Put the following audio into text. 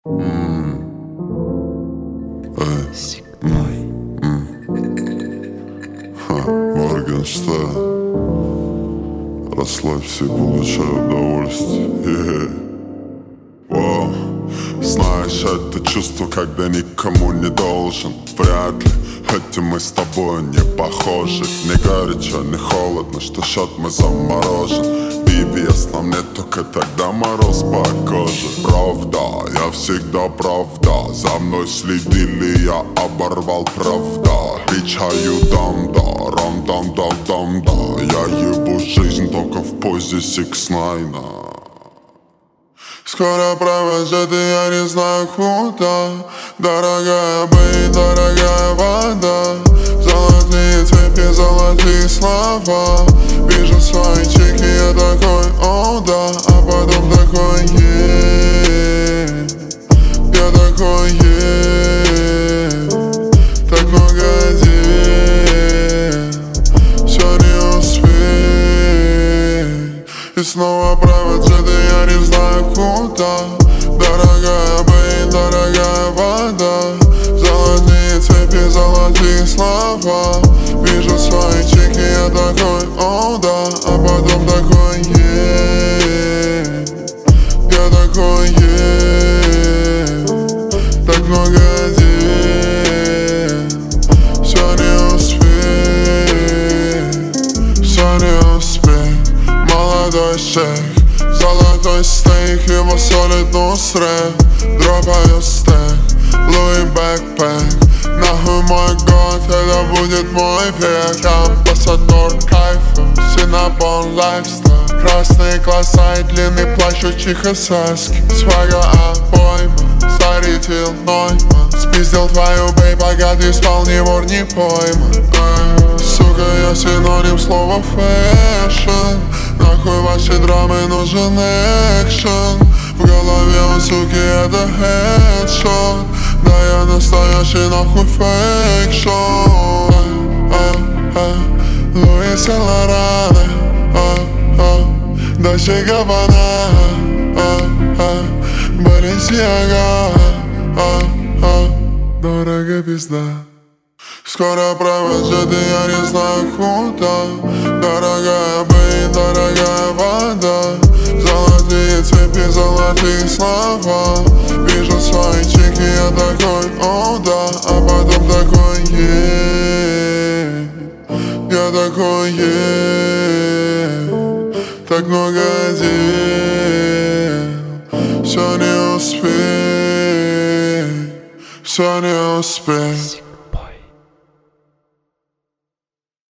Моргенштерн. Расслабься и получай удовольствие. Вау. Знаешь, это чувство, когда никому не должен. Вряд ли, хотя мы с тобой не похожи. Не горячо, не холодно, что счет мы заморожен. BBS нам нет, только тогда мороз по коже. Правда, я всегда правда. За мной следили, я оборвал правда. Кричаю дам-да, рам-дам-дам-дам-да. Я ебу жизнь только в позе 6ix9ine. Скоро провожу, и я не знаю куда. Дорогая бэй, дорогая вода. Золотые цепи, золотые слова. Вижу свои чеки, я такой, о да. А потом такой, я такой, так много дел, все не успеть. И снова провожу, и я не знаю куда. Дорогая бэй, дорогая вода. Золотые цепи, золотые слова. Вижу свои чеки, я такой, о да. А потом такой, я такой, так много дел, все не успеть, все не успеть. Молодой шейх, золотой стейк, его солит нусрет. Дропаю стейк, Луи бэкпэк. Нахуй мой год, это будет мой век. Амбассадор кайфа, Синабон лайфстайл. Красные глаза и длинный плащ у чихасаски. Свага обойма, старый Тил Нойман. Спиздил твою бэй, богатый спал, не вор, не пойман. Сука, я синоним слова фэшн. Нахуй ваши драмы, нужен экшен. В голове у суки это хедшот. Да я настоящий нахуй фейкшот. Луи Сен-Лоран, Дольче Габбана, Баленсиага, дорого пизда. Скоро провожу, и я не знаю куда. Дорогая бэй, дорогая вода. Золотые цепи, золотые слова. Вижу свои чеки, я такой, о да. А потом такой, я такой, так много дел, все не успеть, все не успеть.